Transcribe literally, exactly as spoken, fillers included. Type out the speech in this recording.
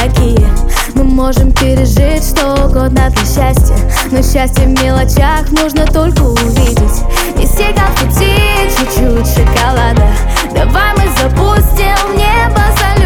такие. Мы можем пережить что угодно для счастья, но счастье в мелочах нужно только увидеть. И сигарет в пути, чуть-чуть шоколада. Давай мы запустим в небо салют.